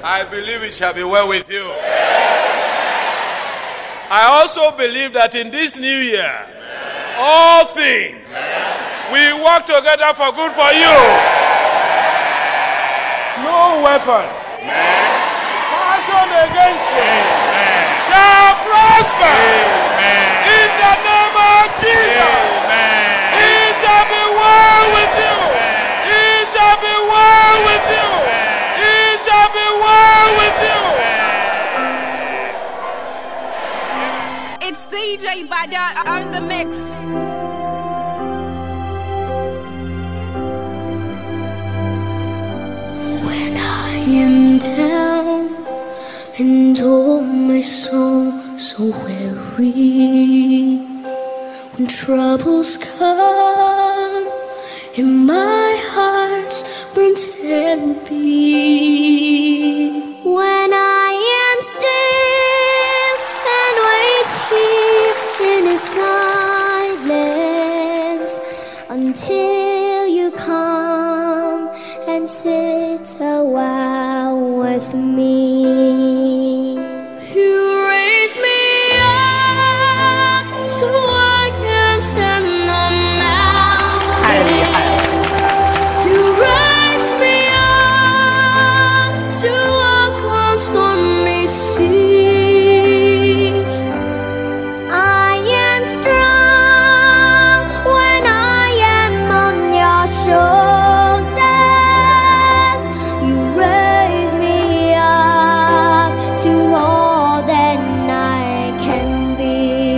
I believe it shall be well with you. I also believe that in this new year, all things will work together for good for you. No weapon fashioned against you shall prosper. In the name of Jesus. It shall be well with you. It shall be well with you. It shall be well with you. It's DJ Bada on the mix. When I am down and oh my soul so weary, when troubles come and my heart's burns heavy, when I am still and wait here in His silence until you come and sit a while with me. You raise me up so I can stand on mountains. You raise me up to walk on stormy seas. I am strong when I am on your shoulders. You raise me up to more than I can be.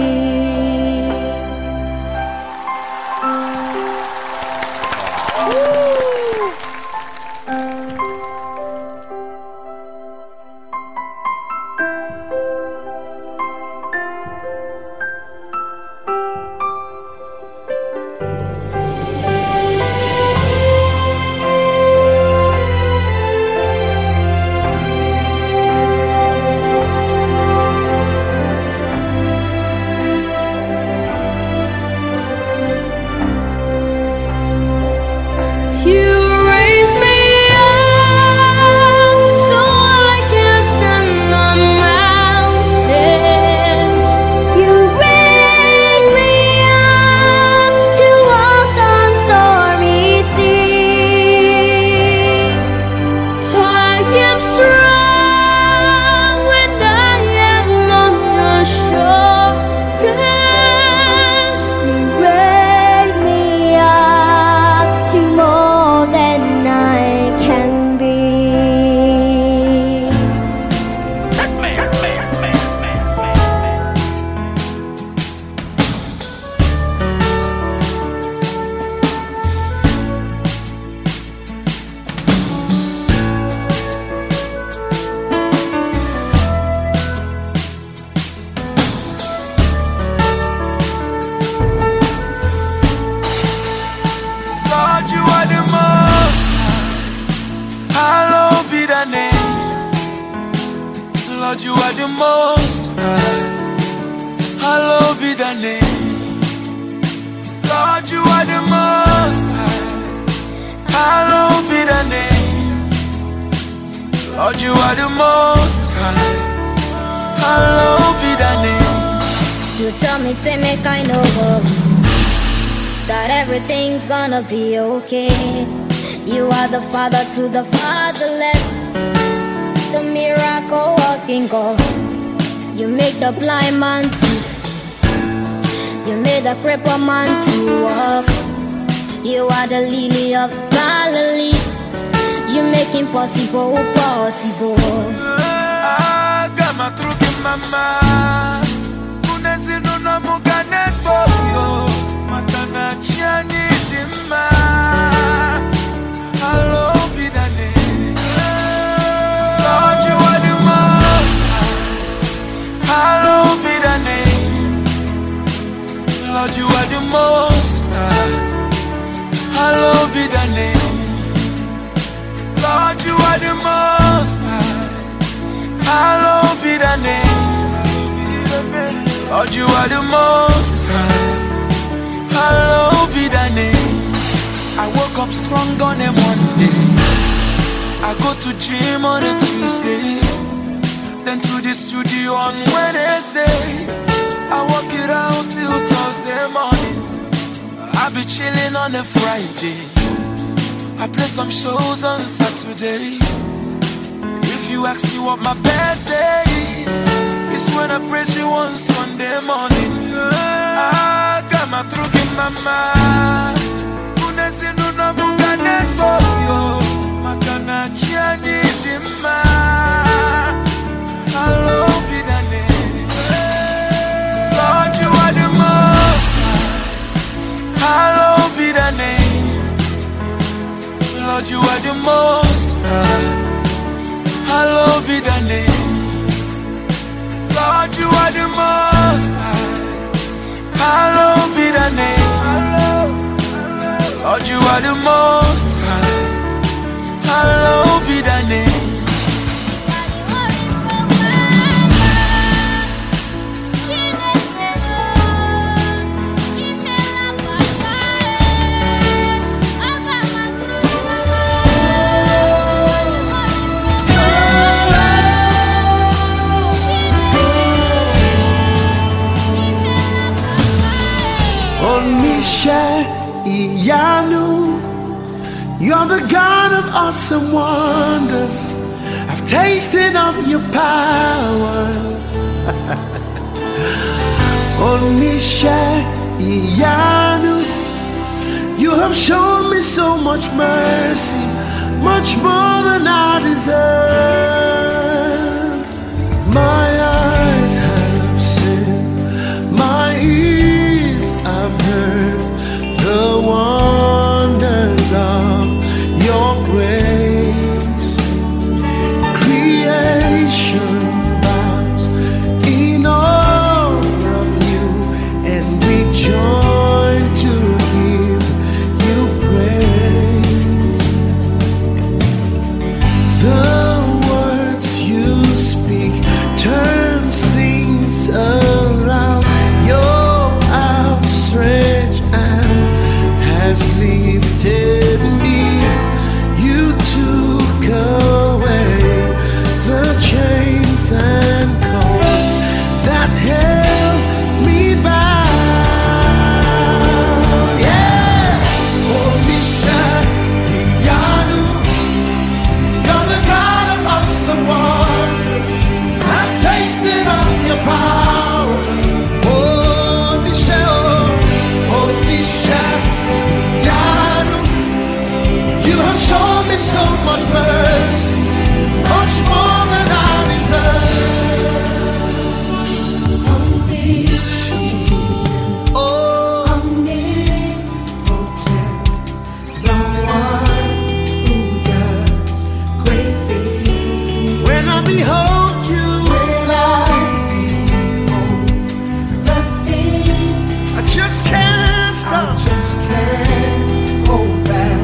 You raise me up so I can stand on mountains. You raise me up to walk on stormy seas. I am strong when I am on your shoulders. You raise me up to more than I can be. Lord, you are the most high. Hallowed be thy name. Lord, you are the most high. Hallowed be thy name. Lord, you are the most high. Hallowed be thy name. Lord, you are the most high. Hallowed be thy name. You tell me, say me kind of worry that everything's gonna be okay. You are the father to the fatherless, the miracle working God. You make the blind man to see. You made the crippled man to walk. You are the lily of Galilee. You make impossible possible. Gama truki mama, unezinu na mugane tokyo, matana chiani dima. Hello, be the name. Lord, you are the most high. Hello, be the name. Lord, you are the most high. Hello, be the name. Lord, you are the most high. Hallowed be thy name. Lord, you are the most high. Hallowed be thy name. I woke up strong on a Monday. I I go to gym on a Tuesday, then to the studio on Wednesday. I work it out till Thursday morning. I be chilling on a Friday. I play some shows on Saturday. If you ask me what my best day is, it's when I praise you on Sunday morning. I got my through in my mind. Unesinuna mugane toyo, makana chiani dima. I love you, Dane. Lord, you are the most high. Hallowed be thy name. Lord, you are the most high. Hallowed be thy name. Lord, you are the most high. Hallowed be thy name. Lord, you are the most high. Hallowed be thy name. You're the God of awesome wonders. I've tasted of your power. You have shown me so much mercy, much more than I deserve. My eyes have seen, my ears have heard the wonders of your grace. Creation bows in awe of you, and we join to give you praise. The words you speak turns things around. Your outstretched hand has lifted me. You took away the chains and cords that held me bound. Yeah, you're the God of awesome wonders. I've tasted of your power. Show me so much mercy, much more than I deserve. Omnipotent, the one who does great things. When I behold you, the things I just can't stop. I just can't hold back.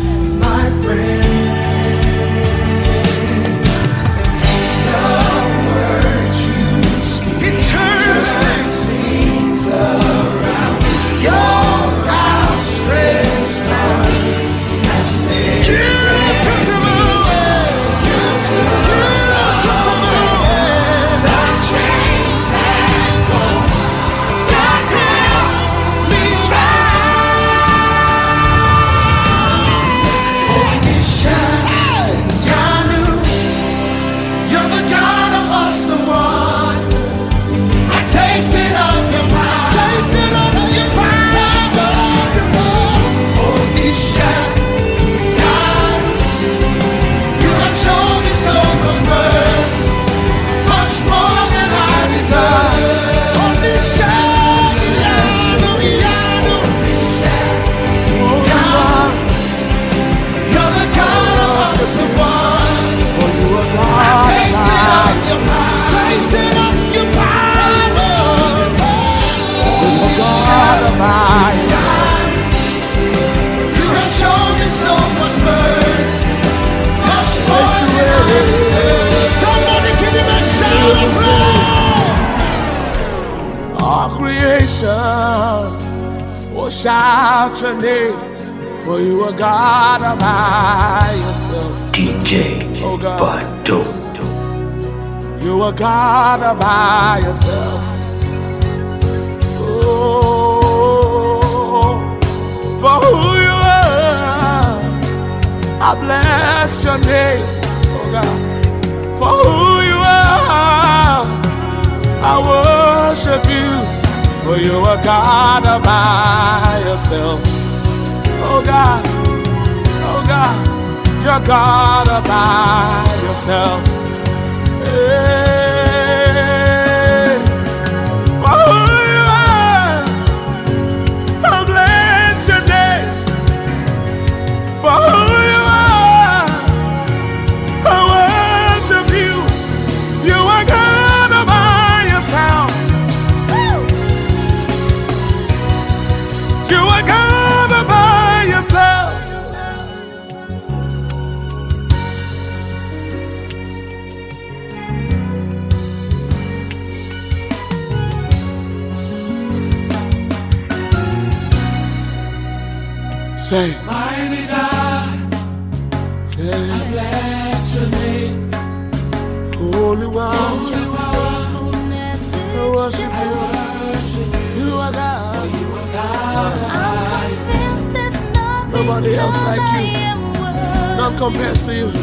All creation will shout your name, for you are God all by yourself. DJ Bado. You are God all by yourself. Oh, for who you are, I bless your name. Oh God, for who you are, I worship you. For you are God all by yourself. Oh God, you're God all by yourself. Hey, for who you are, I bless your name. For who you are, I worship you. You are God all by yourself. You are God all by yourself. Say, mighty God, say, I bless your name. Holy One, I worship you. You are God. Nobody else like you. None compares to you.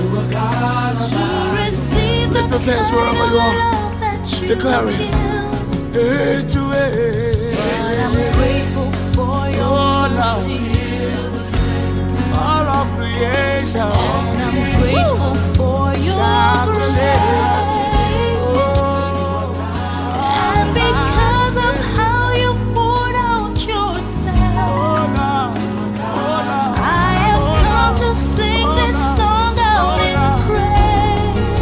Lift those hands wherever you are. Declare it. I'm grateful for your mercy. All of creation, and I'm grateful for your grace. And because of how you poured out yourself, I have come to sing this song out in praise.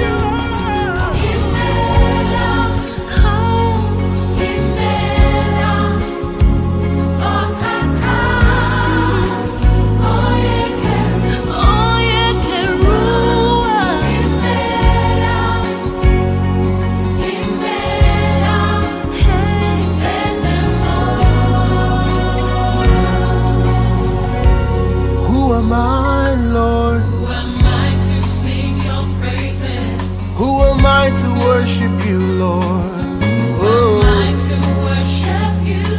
am I, Lord? Who am I to sing your praises? Who am I to worship you, Lord? Who am I to worship you?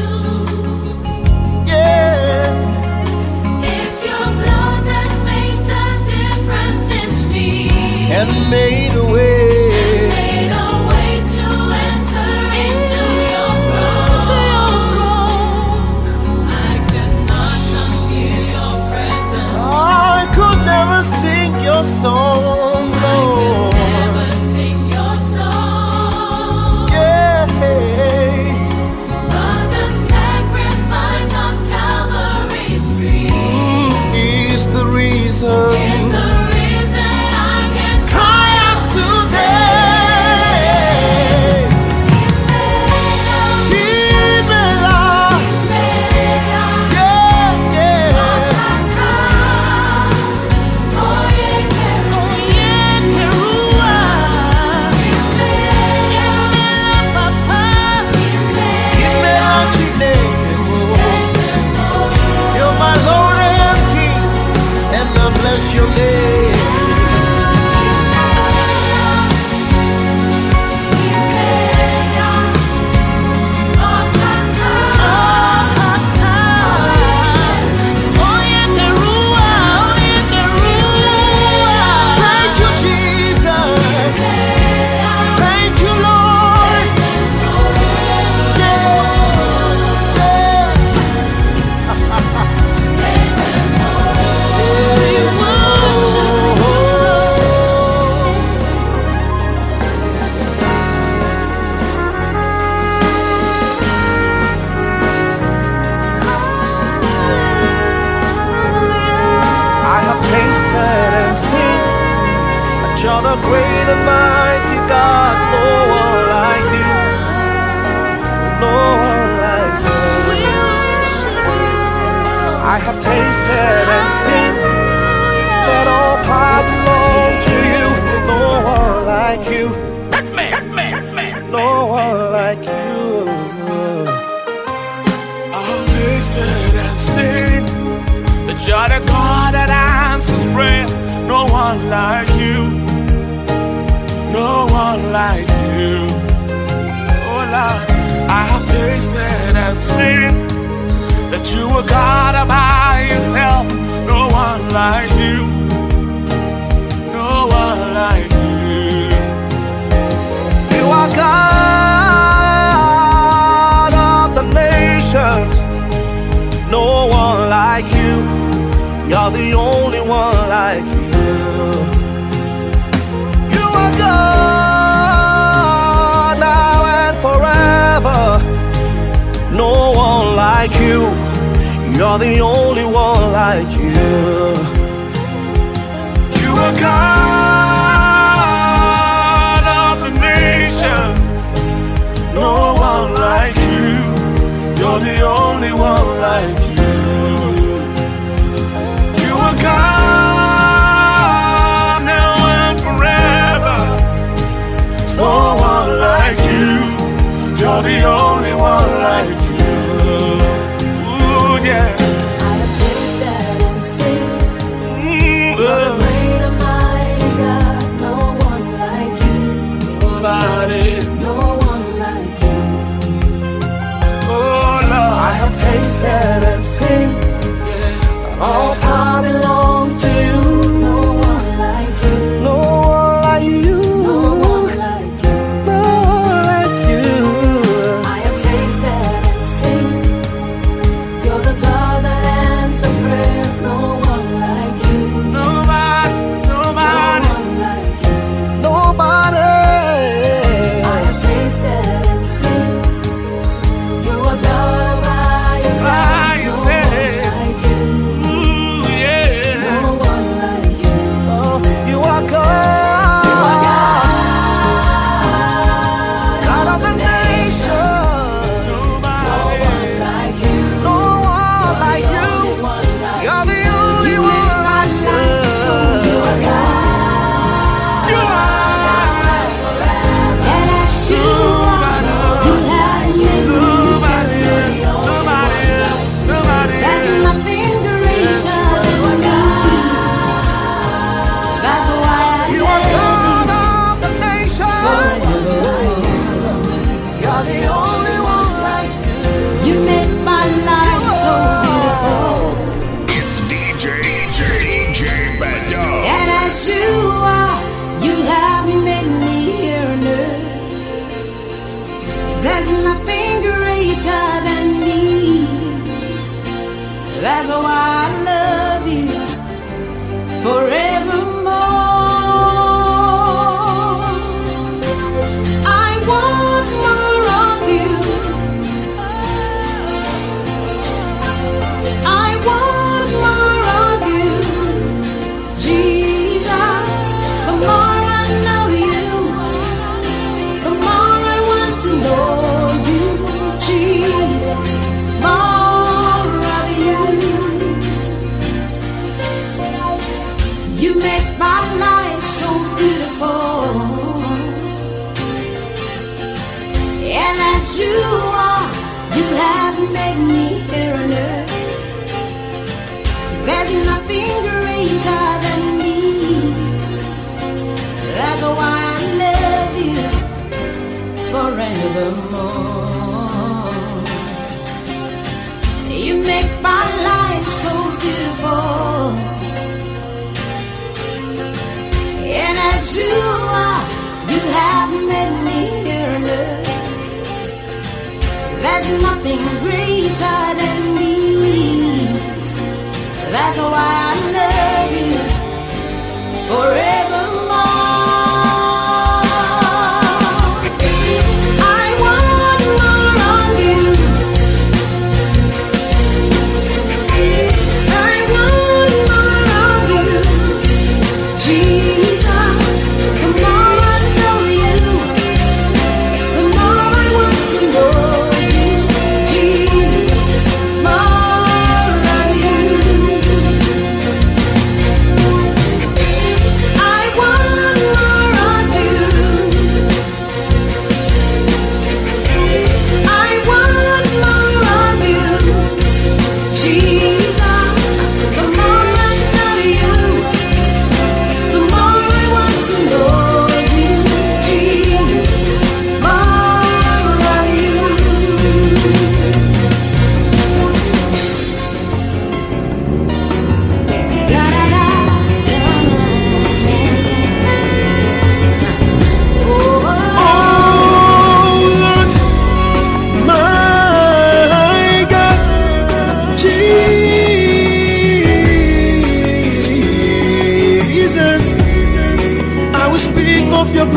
Yeah. It's your blood that makes the difference in me. And made a way. And made a way to enter into your throne. I could not come near your presence. I could never sing your song, Lord. I could never sing your song. Yeah. But the sacrifice on Calvary's tree Is the reason. is the reason I can Cry out today. Imela. Yeah, yeah. Imela Chineke. You're my Lord and King, and I bless your name. Thank you, Jesus. Thank you, Lord. I have tasted and seen that you're the great and mighty God. No one like you. No one like you. I have tasted and seen that all power belongs to you. No one like you. No one like you. I've tasted and seen that you're the God that answers prayer. No one one like you. Oh Lord, I have tasted and seen that you are God all by yourself. No one like you. No one like you. You are God of the nations. No one like you. You're the only one like you. You are God now and forever. No one like you. You're the only one like you. You are God of the nations. No one like you. You're the only one like you. You are God now and forever. There's no one like you. You're the only one like you. Ooh, yes. I have tasted and seen you're the great and mighty God. No one like you. Nobody. No one like you. Oh Lord, I have tasted and seen all power belongs to you. No one like you. No one like you. No one like you. No one like you. I have tasted and seen you're the God that answers prayers. No one like you. nobody, No nobody. one like you. Nobody. I have tasted and seen you are God by yourself. By yourself. No one like you. Ooh, yeah. No one like you. Oh, you are God. God of the nations. Nobody. Like you. No one like you. You're the only one like you. You are. And as you are, you have made me. Nobody else. Nobody else. Nobody There's else. nothing greater than God. That's why I You are God of the nations. You're the only one like you. You make my life so beautiful. It's DJ Bado. And as you are, you have made me here on earth. There's nothing greater than these. That's why I love you forevermore. I want more of you. I want more of you, Jesus. The more I know you, the more I want to know you, Jesus. More of you. You make my life so beautiful. And as you are, you have made me here on earth. There's nothing greater than these. That's why I love you forevermore. You make my life so beautiful. And as you are, you have made me here on earth. There's nothing greater than these. That's why I love you forevermore. I want more of you. I want more of you, Jesus. The more I know you, the more I want to know you, Jesus. More of you. I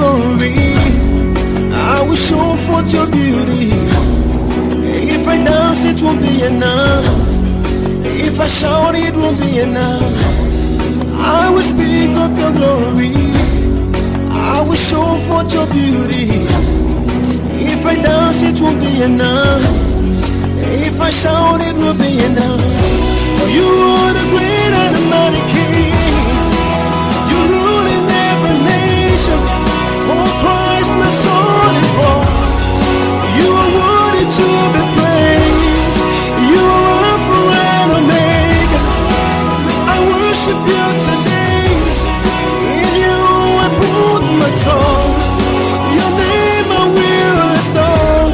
glory. I will show forth your beauty. If I dance, it won't be enough. If I shout, it won't be enough. I will speak of your glory. I will show forth your beauty. If I dance, it won't be enough. If I shout, it will be enough. For you are the great and the mighty King. You rule in every nation. For Christ, my soul is born. You are worthy to be praised. You are Alpha and Omega. I worship you today. In you I put my trust. Your name I will restore.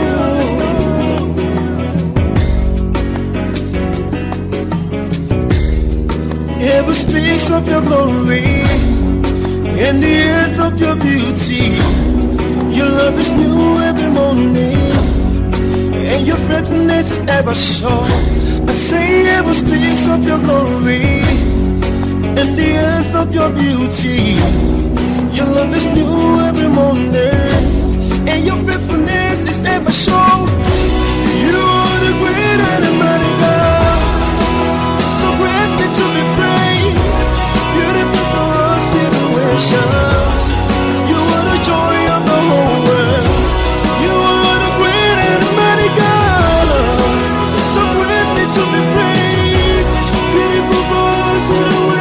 Heaven speaks of your glory, and the earth of your beauty. Your love is new every morning, and your faithfulness is ever sure. I say heaven speaks of your glory, and the earth of your beauty. Your love is new every morning, and your faithfulness is ever sure. You are the great and the mighty God, so greatly to be praised, beautiful for our situation. You are the joy of the whole world. You are the great and mighty God, so greatly to be praised, beautiful for our situation.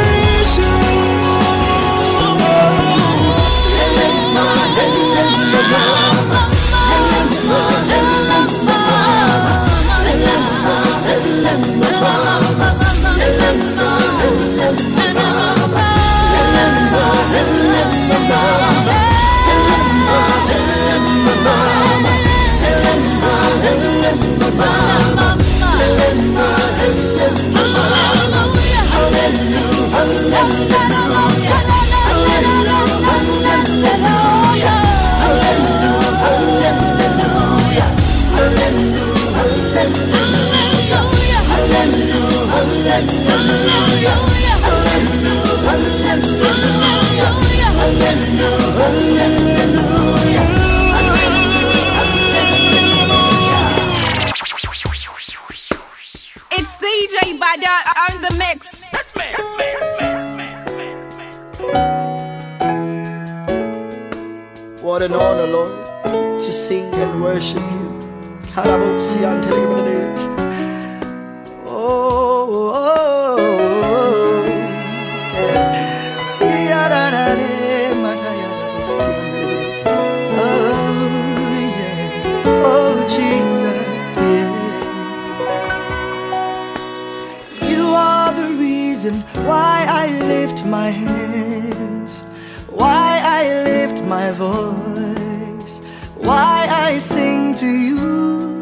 It's DJ Bada on the mix. What an honor, Lord, to sing and worship you. Why I lift my hands, why I lift my voice, why I sing to you.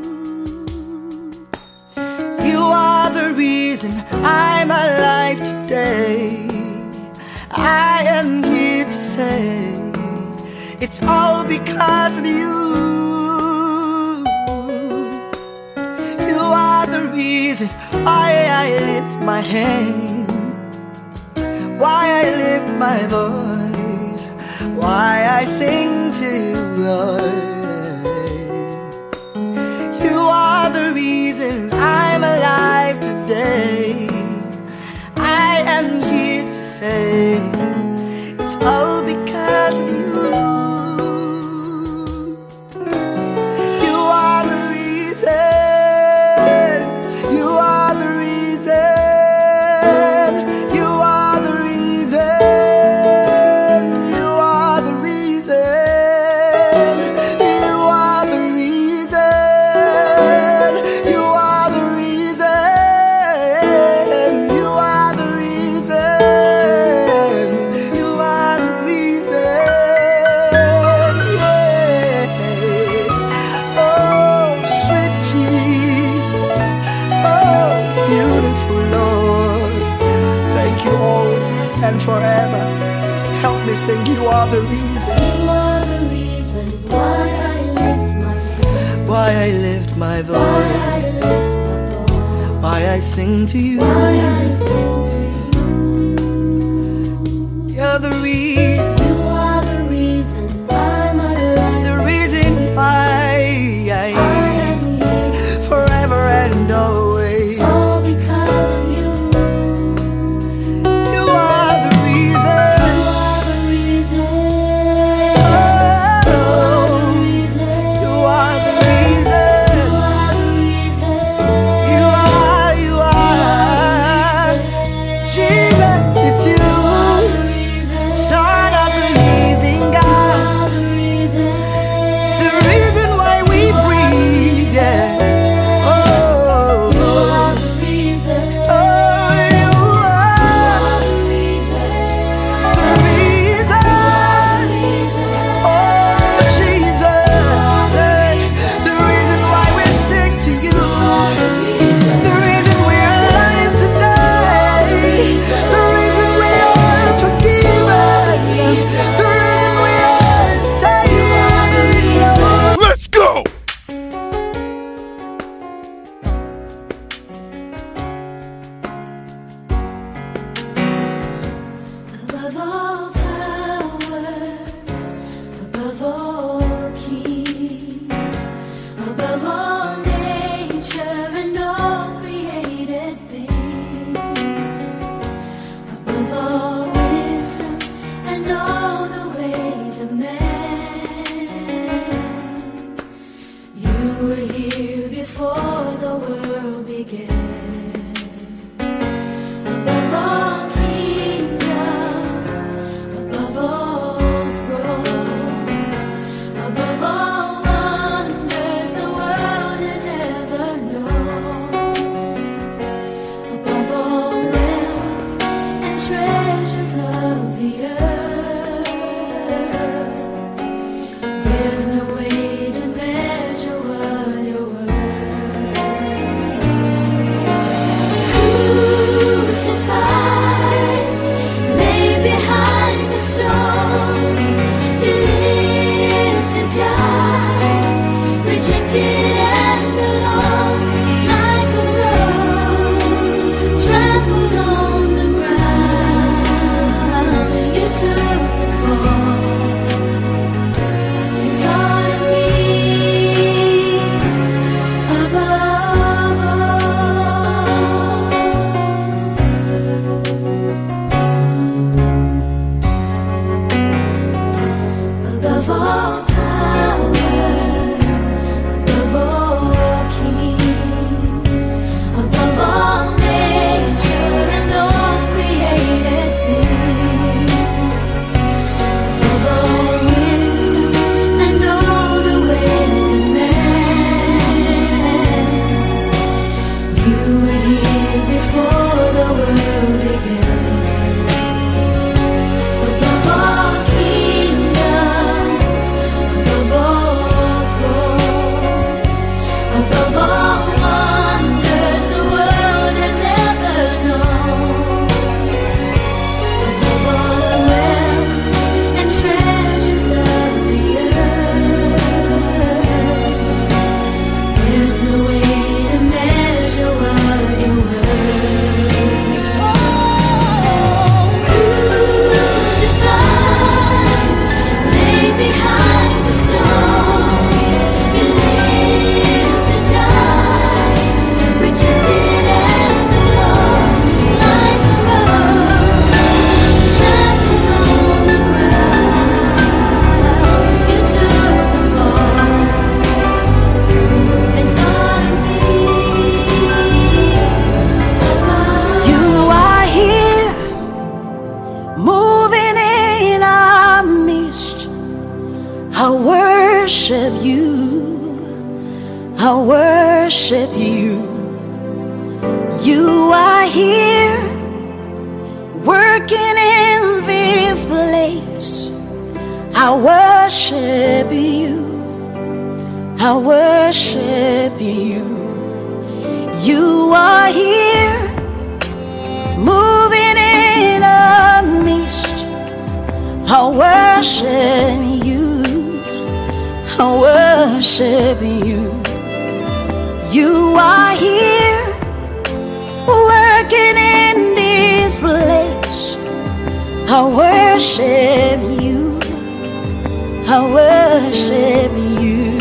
You are the reason I'm alive today. I am here to say it's all because of you. You are the reason why I lift my hand, why I lift my voice, why I sing to you, Lord. You are the reason I'm alive today. I am here to say it's all because of you. You are the reason. You are the reason. You are the reason. You are the reason. You are the reason. You are the reason. You are the reason. You are the reason. Yeah. Oh, sweet Jesus. Oh, beautiful Lord. Thank you always and forever. Help me sing. You are the reason. You are the reason why I lift my hand, Why I lift my why I voice, lift my voice, why I sing to you. why I sing to you. You're the reason. You are the all powers, above all kings, above all nature and all created things, above all wisdom and all the ways of man. You were here before the world began. Above all kingdoms, above all thrones, above all wonders the world has ever known, above all wealth and treasures of the earth, there's no way to measure what you're worth. Crucified, laid behind the stone, you lived to die, rejected and alone, like a rose, trampled on the ground. You took the fall and thought of me. You are here, moving in our midst. I worship you. I worship you. You are here, working in this place. I worship you. I worship you. You are here, moving in our midst. I worship you. I worship you. You are here, working in this place. I worship you. I worship you.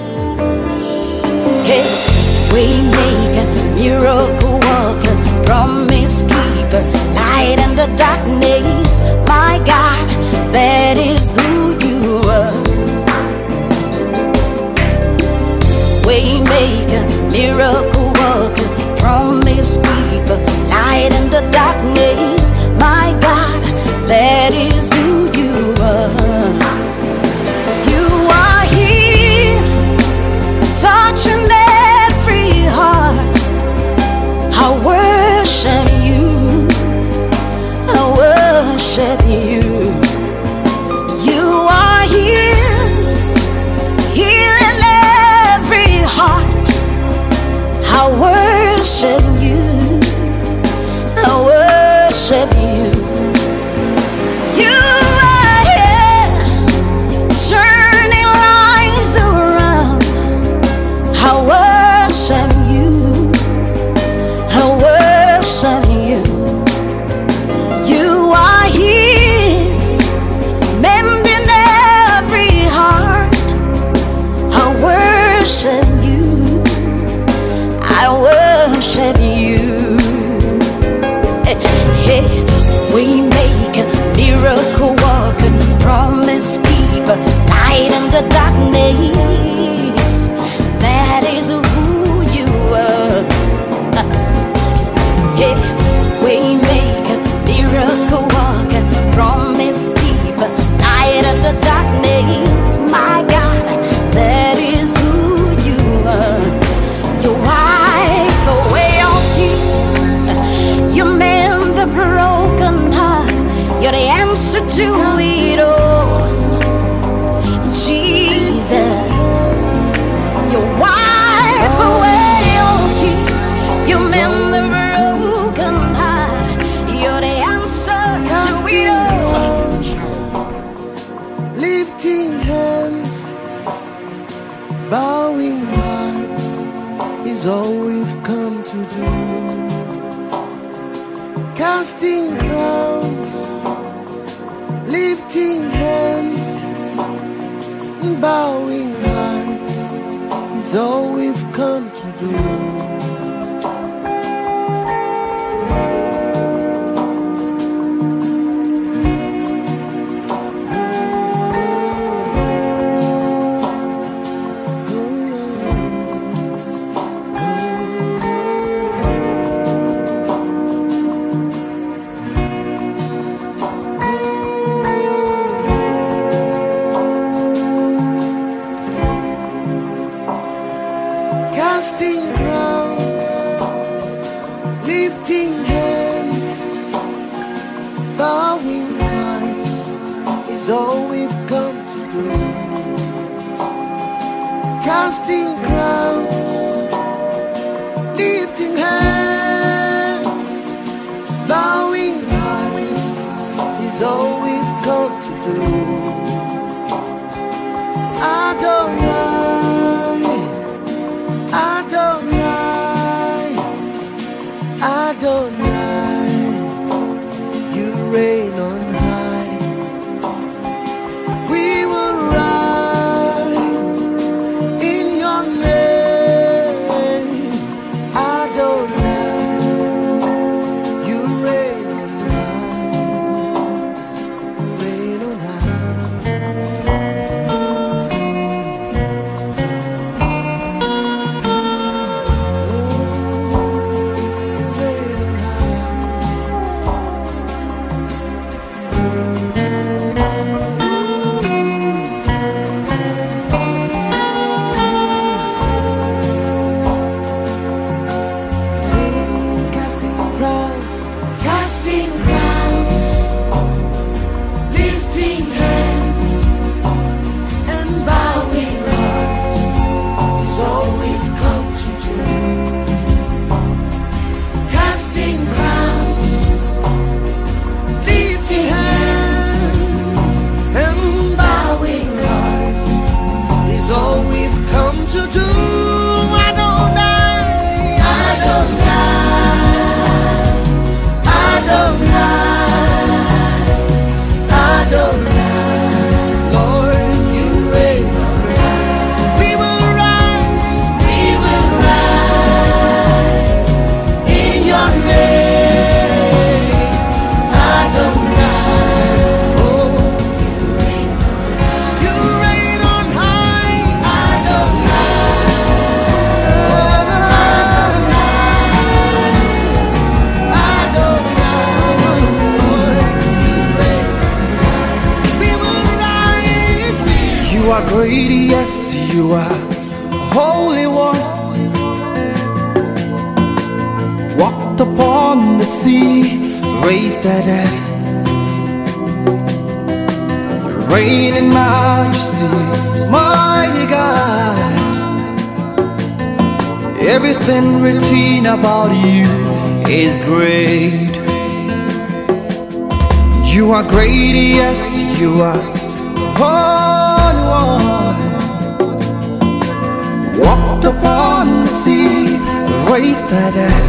Hey, Waymaker, miracle worker, promise keeper, light in the darkness. My God, that is who you are. Waymaker, miracle worker, promise keeper, light in the darkness. My God, that is who you are. You are here, touching every heart. I worship you. I worship you. You are here, healing every heart. I worship you. I worship you. You are here, turning lives around. I worship you. I worship you. You are here, mending every heart. I worship you. I worship you. Hey, we make a miracle worker, promise keeper, light in the darkness. That is who you are. Hey, we make a miracle worker, promise keeper, light in the darkness. My God, that is who you are. You wipe away all tears. You mend the broken heart. You're the answer to it all. Jesus, you wipe away all tears. You mend the broken heart. You're the answer to it all. Lifting hands, bowing hearts is all we've come to do. Casting crowns, lifting hands, bowing hearts is all we've come to do. casting crowns, lifting hands, bowing hearts is all we've come to do. Casting crowns, lifting hands, bowing hearts is all we've come to do. Adonai, Adonai, Adonai, you reign on high. We will rise in your name. Adonai, you reign on high. You reign on high. Casting crowns, lifting hands, and bowing hearts is all we've come to do. Casting crowns, lifting hands, and bowing hearts is all we've come to do. You are great, yes, you are Holy One. Walked upon the sea, raised the dead. You reign in majesty, mighty God. Everything written about you is great. You are great, yes, you are Holy One. Walked upon the sea, raised the dead.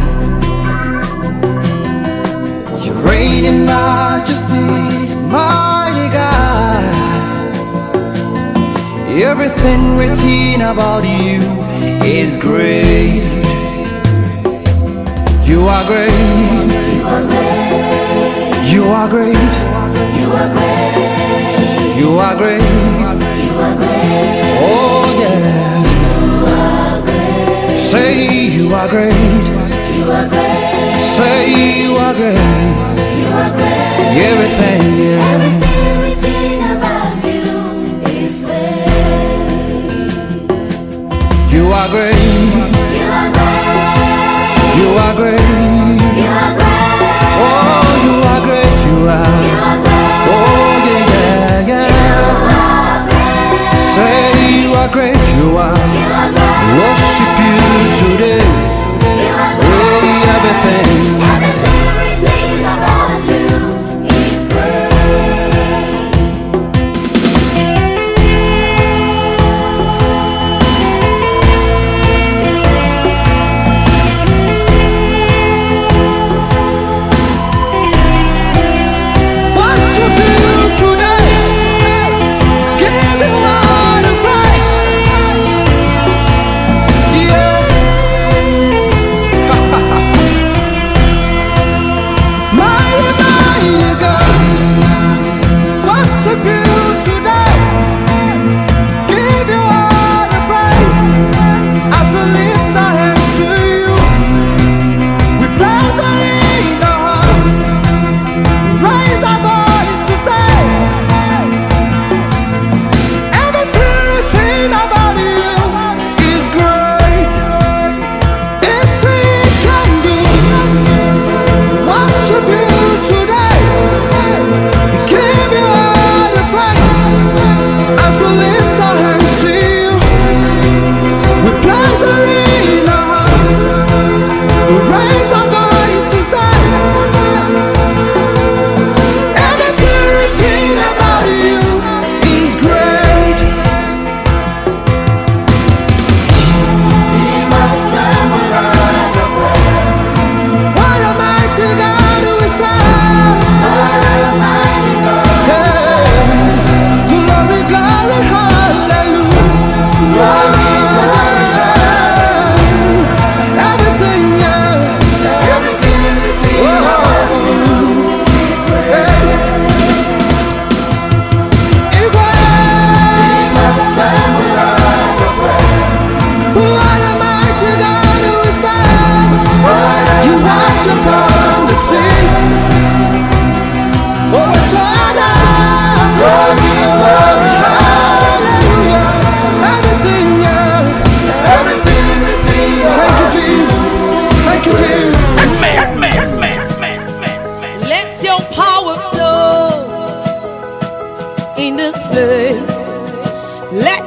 You reign in majesty, mighty God. Everything written about you is great. You are great. You are great. You are great. You are great. You are great. Oh yeah. You are great. Say you are great. You are great. Say you are great. You are great. Everything, yeah. Everything written about you is great. You are great. You are great. You are great. You are great. Oh, you are great. You are. You are great. Oh yeah, yeah, yeah. Say you are great. You are. You are great. Worship you today. You are great. Everything. Everything written about you is great.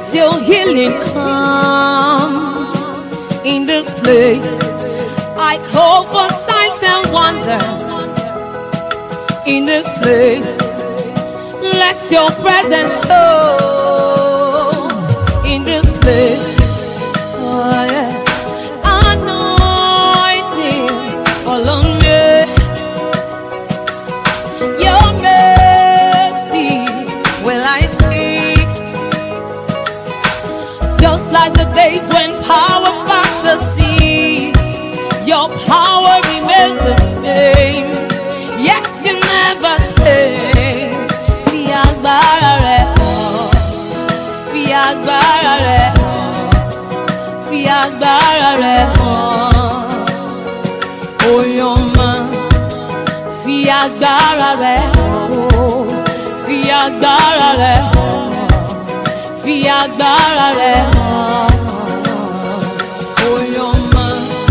your healing come in this place. I call for signs and wonders in this place. Let your presence show in this place. Oh, yeah. Anointing follow me. Your mercy will I see. Just like the days when power passed the sea, your power remains the same. Yes, you never change. Fi agbára rẹ̀ hàn, fi agbára rẹ̀ hàn, fi agbára rẹ̀ hàn. Oyoma, fi agbára rẹ̀ hàn, fi agbára rẹ̀ hàn, fi agbára rẹ̀ hàn. Oyoma,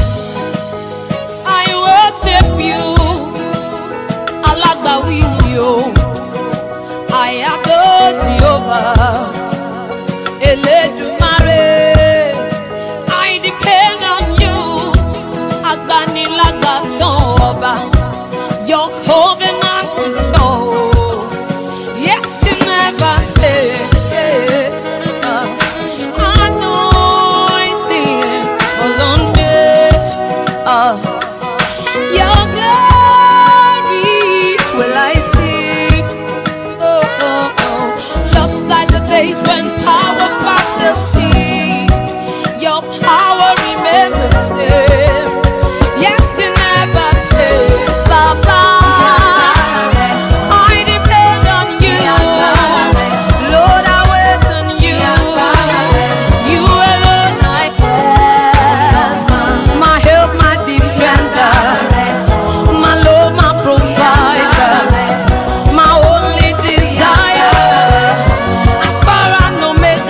I worship you. Alagbawi yo, I adore Jehovah. Eledumare, I depend on you. Agbanilagbasan Ọba, your covenant is sure. Yes, you never change. Anointing follow me. Your glory will I see. Oh, oh, oh. Just like the days when power passed the sea, your power remains the same. Yes, you never change. Baba, I depend on you. Lord, I wait on you. You alone I have. My help, my defender, my Lord, my provider, my only desire. Alpha and Omega.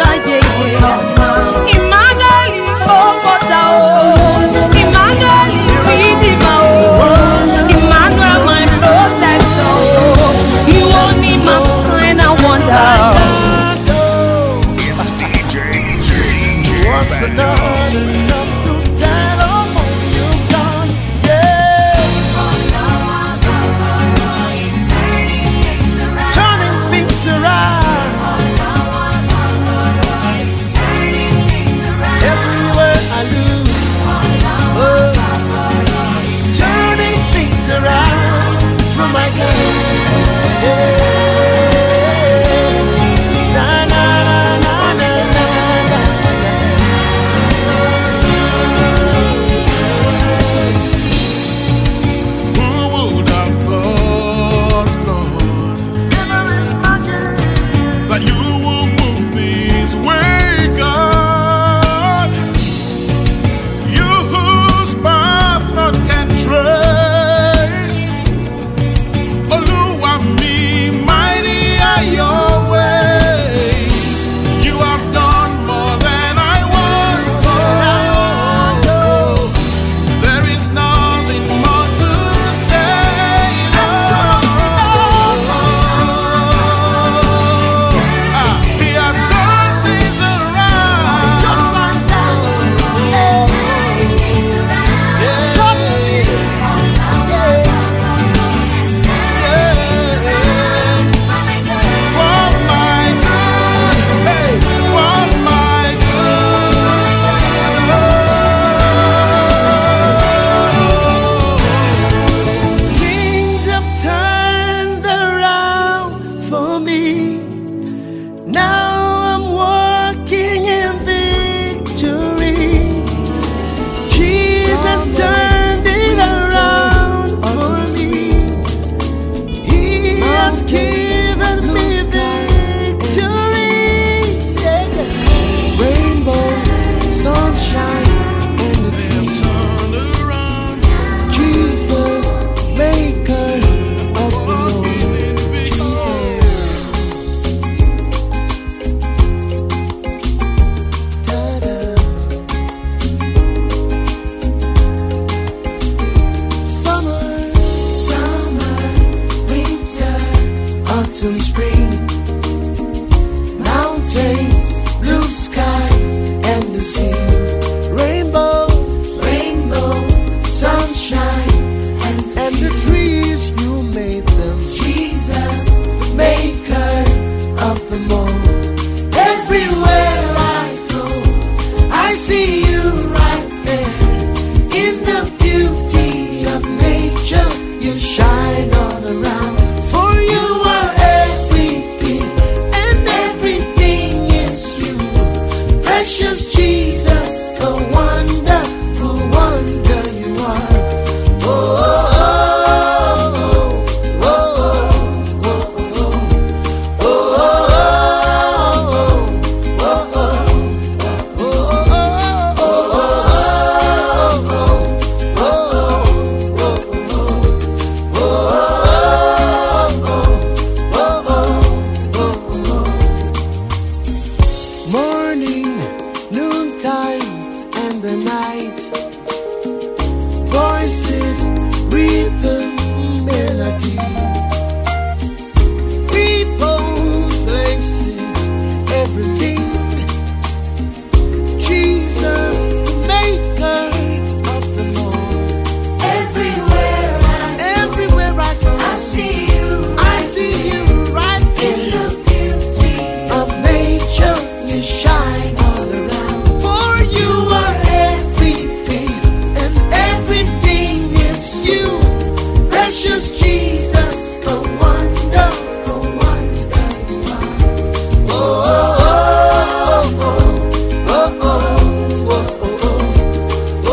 morning, noontime, and the night. Voices, rhythm, melody. People, places, everything. Jesus, the maker of the Lord. Everywhere I go, I see you right in the beauty of nature. You shine all around. For you are everything, and everything is you. Precious Jesus, the wonderful wonder you are. Oh, oh, oh, oh, oh, oh, oh, oh,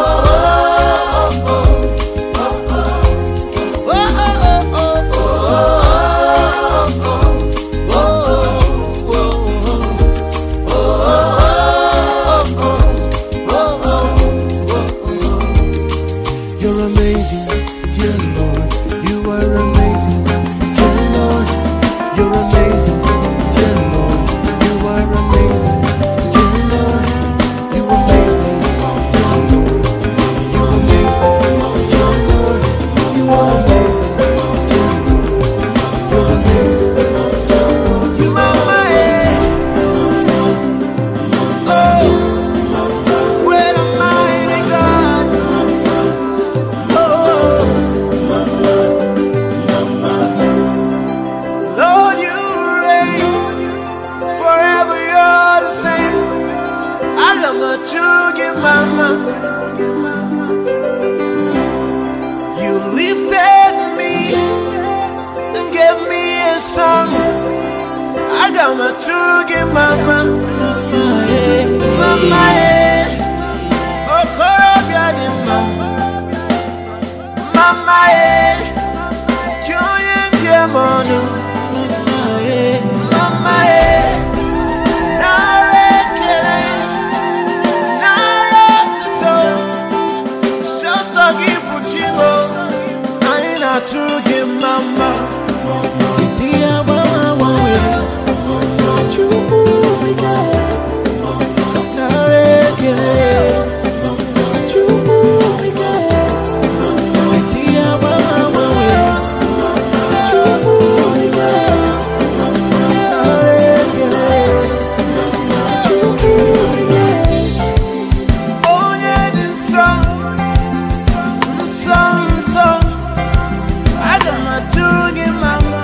you're amazing, dear Lord. You are amazing, dear Lord. You're amazing, dear Lord. You are amazing, dear Lord. You amaze me, dear Lord. You amaze me, dear Lord. You are amazing, dear Lord. You're amazing, dear Lord. You are my oh, great and mighty God. Lord, you reign forever. You're the same. I love my children, mama. You lifted me and gave me a song. I got my children, mama. Mama, oh, Korobia, mama. Mama, Julian, Diamono. Mama, Nare, Kere, Nare, Tito. Shosagi, Puchimo. Aina, Chugi, mama. Dia, mama, Chugu, Nare, Kere. Chugu, Dia, mama, Chugu, oh yeah, this song, I got my children, mama.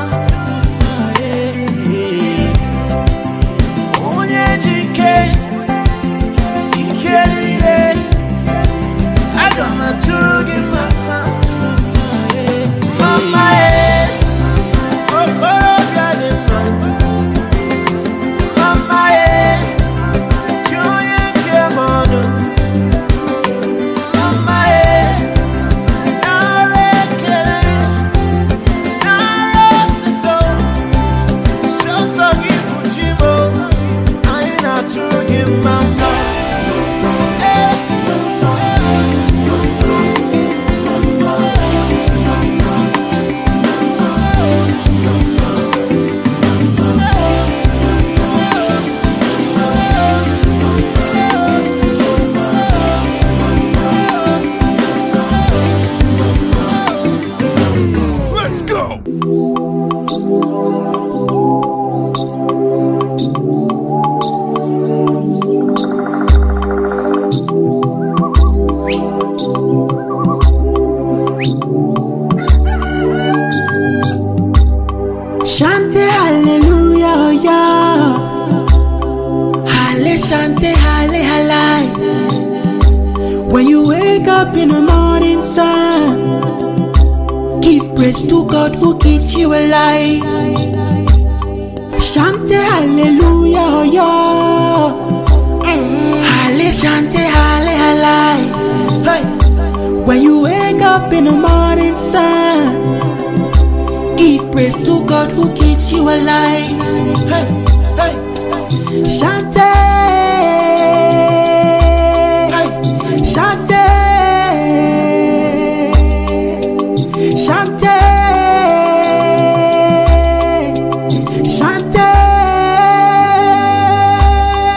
Oh yeah, GK, I got my children, mama. Mama, oh, God, mama, Julian, Diamono. Mama, Nare, Kere, Nare, Tito. Shosagi, Puchimo. Aina, Chugi, mama. Let's go. Chante hallelujah, yeah. Halle, chante, halle, halai. When you wake up in the morning sun, give praise to God who keeps you alive. Chante hallelujah, yeah. Halle, chante, halle, halai. Hey. When you wake up in the morning sun, give praise to God who keeps you alive. Hey, hey. Chante, hey. Chante, chante, chante.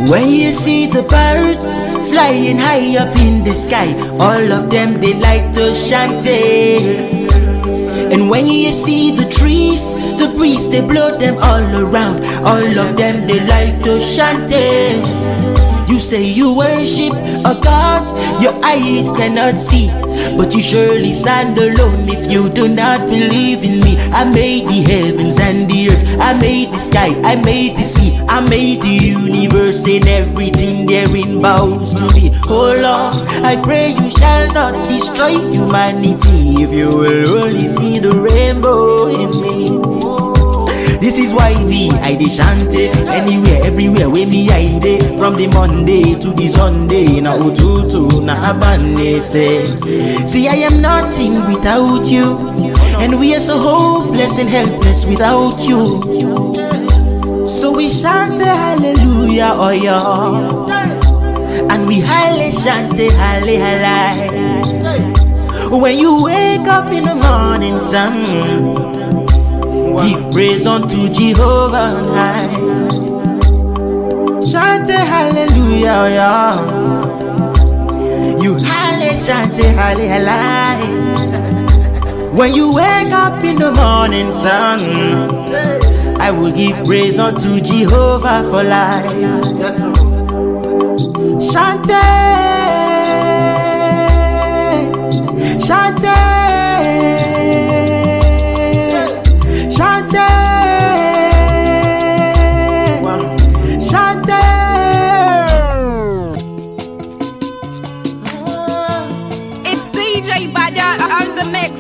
When you see the birds flying high up in the sky, all of them they like to shanty. And when you see the trees, the breeze they blow them all around, all of them they like to shanty. You say you worship a God your eyes cannot see, but you surely stand alone if you do not believe in me. I made the heavens and the earth, I made the sky, I made the sea, I made the universe, and everything therein bows to me. Oh Lord, I pray you shall not destroy humanity if you will only see the rainbow in me. This is why me, I dey shanty anywhere, everywhere where me I dey. From the Monday to the Sunday, na ututu na abane say. See, I am nothing without you, and we are so hopeless and helpless without you. So we shanty hallelujah, oh yeah, and we highly shanty hallelujah. When you wake up in the morning sun, give praise unto Jehovah high. Chante hallelujah, yeah. You halle chante hallelujah. When you wake up in the morning sun, I will give praise unto Jehovah for life. Chante, chante. It's DJ Bada on the mix.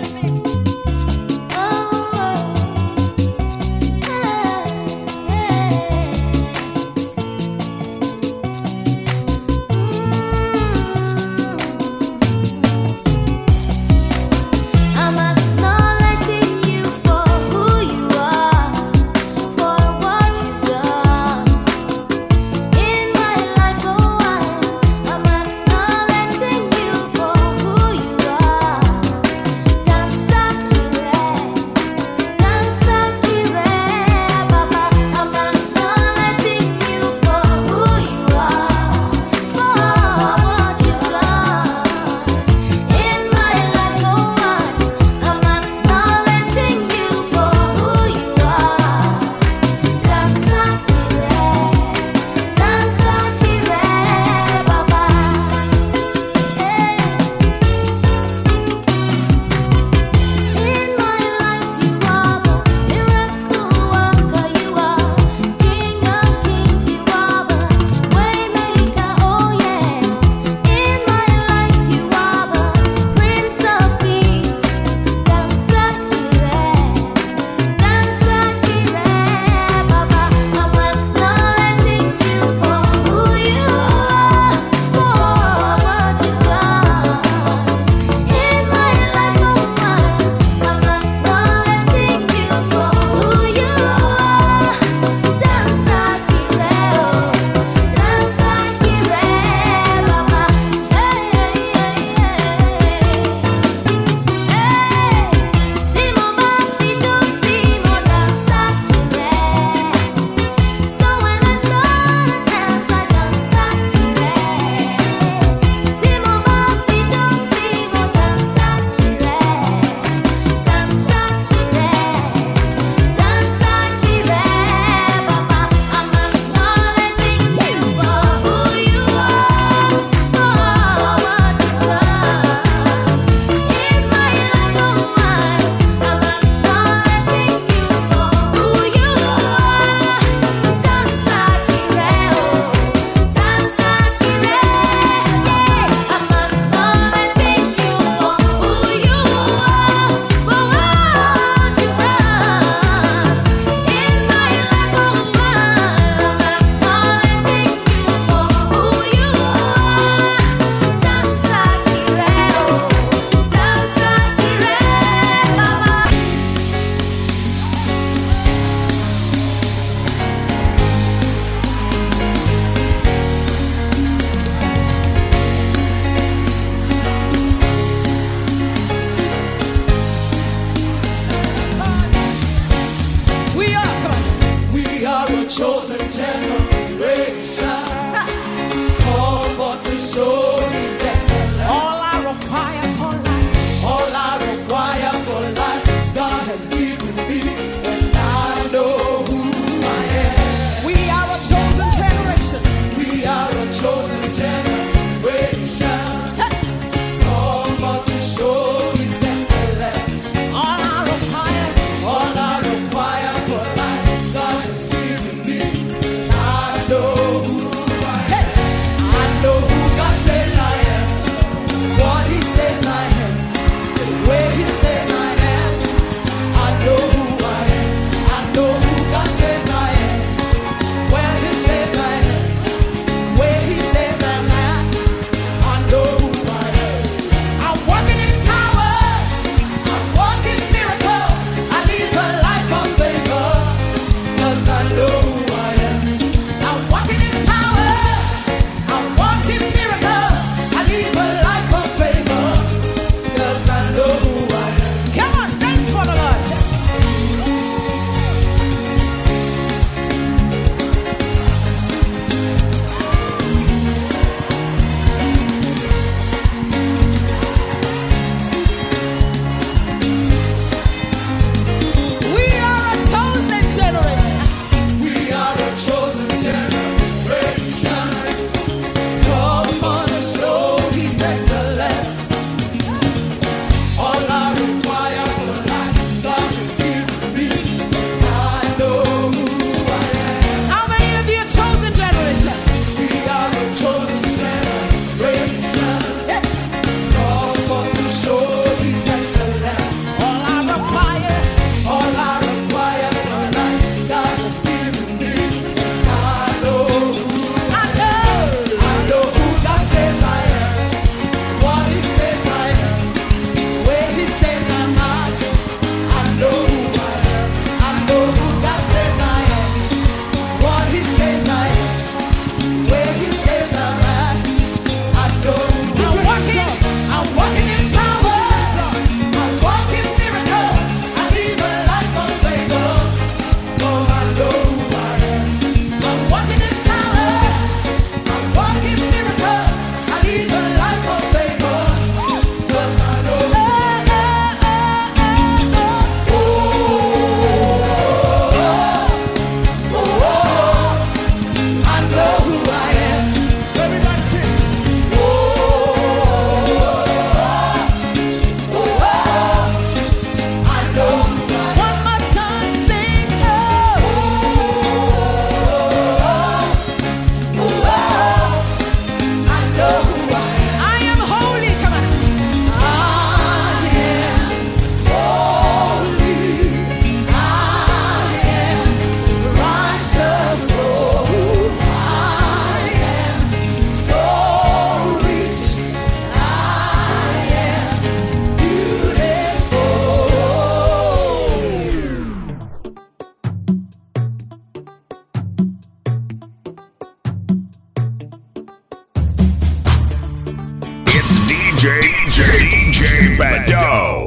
DJ Bado.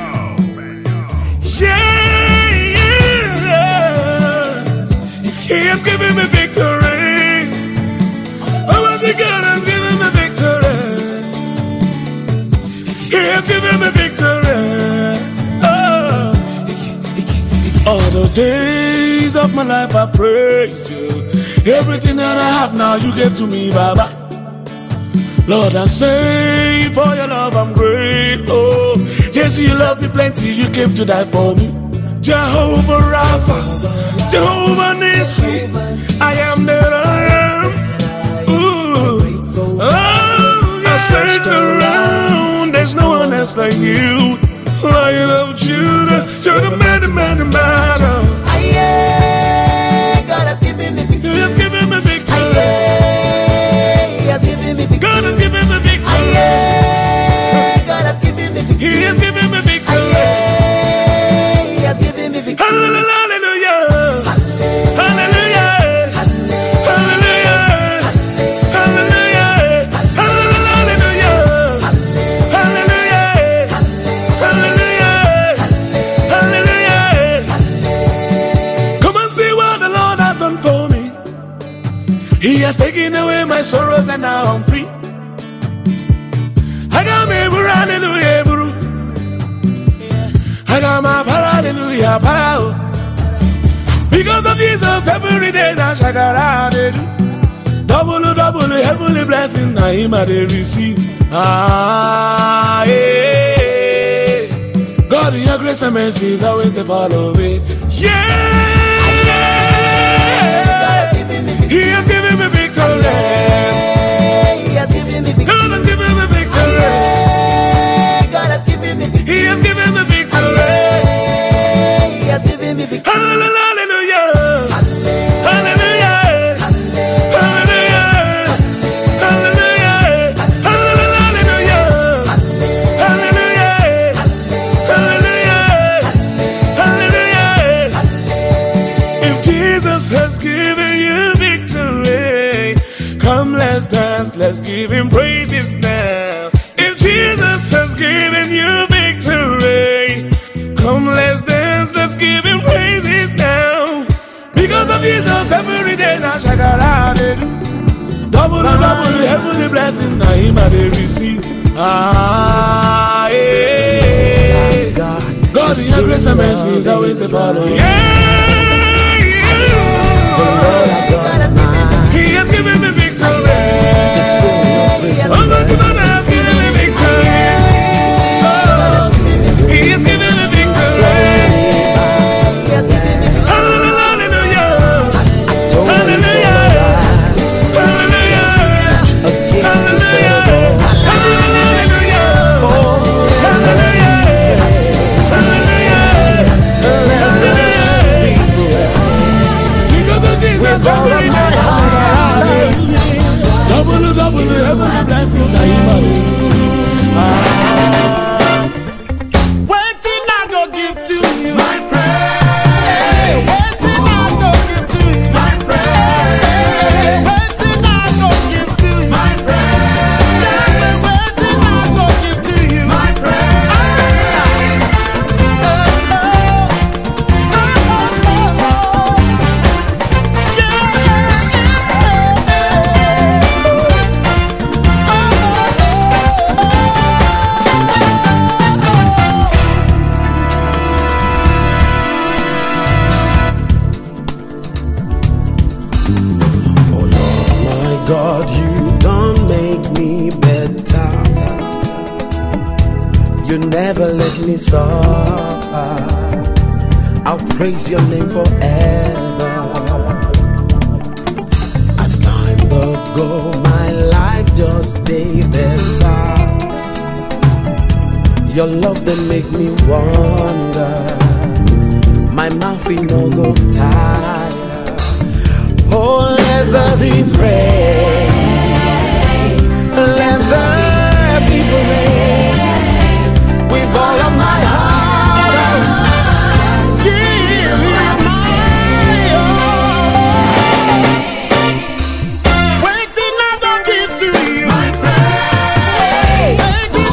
He has given me victory. Almighty God has given me victory. He has given me victory. Oh. All the days of my life I praise you. Everything that I have now you gave to me, Baba. Lord, I say for your love I'm grateful. Yes, you love me plenty, you came to die for me. Jehovah Rapha, Jehovah Nissi, I am that I am. Ooh. Oh, I searched around, there's no one else like you. Lion of Judah, you're the man, the man, the man. God has given me victory. He has given me victory. He has given me victory. God has given me victory. God has given me victory. He has given me victory. He has given me victory. Hallelujah. Hallelujah. Hallelujah. Hallelujah. Hallelujah. Hallelujah. Hallelujah. Hallelujah. Come and see what the Lord has done for me. He has taken away my sorrows and now I'm free. I got me, hallelujah, bro. I got my hallelujah, power. Because of Jesus, every day that shakara they do. Double, heavenly blessing, now him I they receive. Ah, yeah. God, in your grace and mercy is always to follow me. Yeah. He has given me victory. He has given me victory. God has given me victory. God has given me victory. He has given me victory. He has given me victory. Hallelujah. Let's give him praises now. If Jesus has given you victory, come let's dance, let's give him praises now. Because of Jesus, every day now shakara they do. Double, heavenly blessing, now him I they receive. Ah, yeah. God, in your grace and mercy is always to follow. Yeah. He has given me victory. I'm not gonna have given me victory. He has given me victory. Hallelujah. Hallelujah. Because of Jesus, double, heavenly blessing that he might receive. Waiting I go give to you my praise. Waiting I go give to you my praise. Waiting I go give to you my praise. Waiting I go give to you my praise. God, you don't make me better. You never let me suffer. I'll praise your name forever. As time go, my life just stay better. Your love they make me wonder. My mouth will no go tired. Oh, let there be praise. Let there be praise. With all of my heart, I'll give you my all. Waiting I don't give to you my praise. Waiting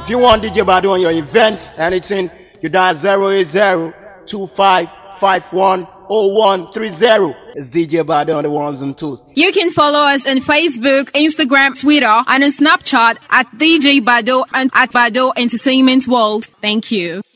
If you want DJ Bado on your event, anything, you dial 080-2551-0130. It's DJ Bado on the ones and twos. You can follow us on Facebook, Instagram, Twitter, and on Snapchat at DJ Bado and at Bado Entertainment World. Thank you.